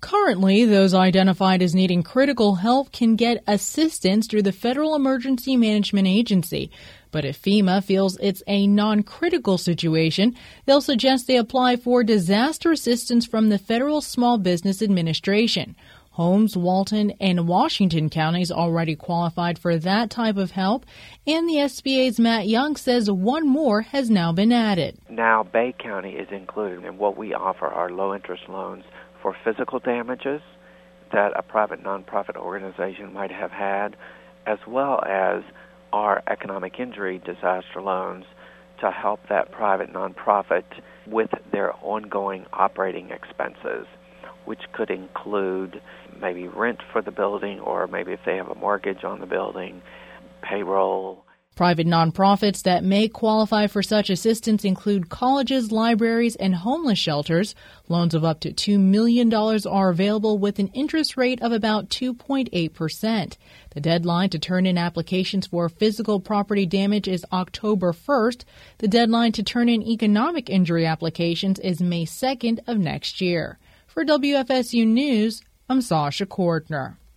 Currently, those identified as needing critical help can get assistance through the Federal Emergency Management Agency. But if FEMA feels it's a non-critical situation, they'll suggest they apply for disaster assistance from the Federal Small Business Administration. Holmes, Walton, and Washington counties already qualified for that type of help, and the SBA's Matt Young says one more has now been added. Now Bay County is included in what we offer our low-interest loans for physical damages that a private nonprofit organization might have had, as well as our economic injury disaster loans to help that private nonprofit with their ongoing operating expenses, which could include maybe rent for the building, or maybe if they have a mortgage on the building, payroll. Private nonprofits that may qualify for such assistance include colleges, libraries, and homeless shelters. Loans of up to $2 million are available with an interest rate of about 2.8%. The deadline to turn in applications for physical property damage is October 1st. The deadline to turn in economic injury applications is May 2nd of next year. For WFSU News, I'm Sasha Cordner.